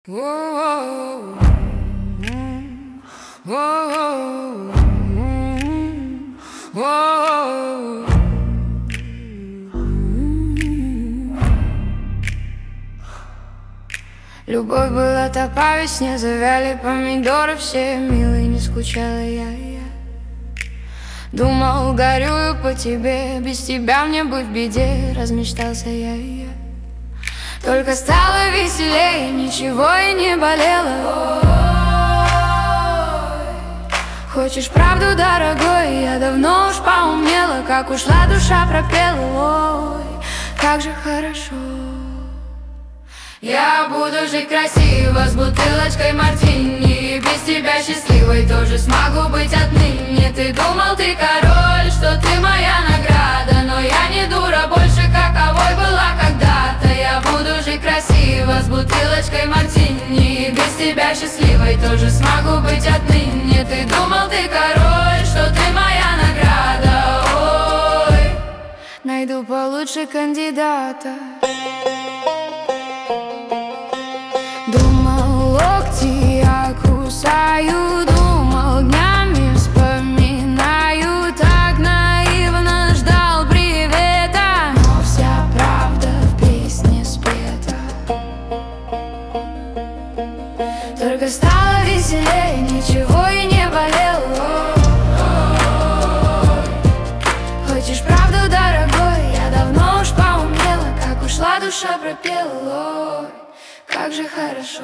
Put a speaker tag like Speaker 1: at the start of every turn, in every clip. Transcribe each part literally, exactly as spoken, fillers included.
Speaker 1: Любовь была та по весне, завяли помидоры все милые, не скучала я, я думал, горюю по тебе, без тебя мне быть в беде, размечтался я, я только стало веселее, ничего и не болело. Ой, хочешь правду, дорогой, я давно уж поумела, как ушла душа пропела. Ой, как же хорошо. Я буду жить красиво, с бутылочкой мартини, и без тебя счастливой тоже смогу быть отныне. Ты думал, ты король, что ты моя награда, но я не дура больше, каковой была когда-то. Я буду жить красиво, с бутылочкой мартини, и без тебя счастливой тоже смогу быть отныне. Ты думал, ты король, что ты моя награда. Ой, найду получше кандидата. Думал, локти я кусаю, думал, днями вспоминаю, так наивно ждал привета, но вся правда в песне спета. Только стало веселее, ничего и не болело. Хочешь правду, дорогой, я давно уж поумела, как ушла душа пропела. Как же хорошо.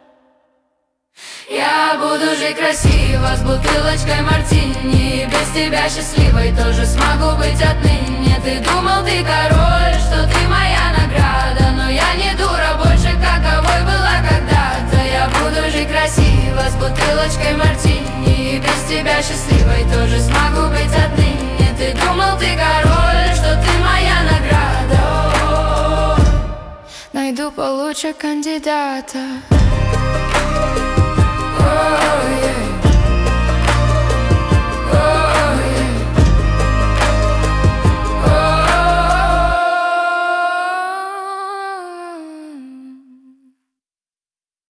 Speaker 1: Я буду жить красиво, с бутылочкой мартини, и без тебя счастливой тоже смогу быть отныне. Ты думал, ты король, что ты моя награда, но я не дура больше, каковой была когда-то. Я буду жить красиво, с бутылочкой мартини, и без тебя счастливой тоже смогу быть отныне. Ты думал, ты король, что ты моя награда. Найду получше кандидата.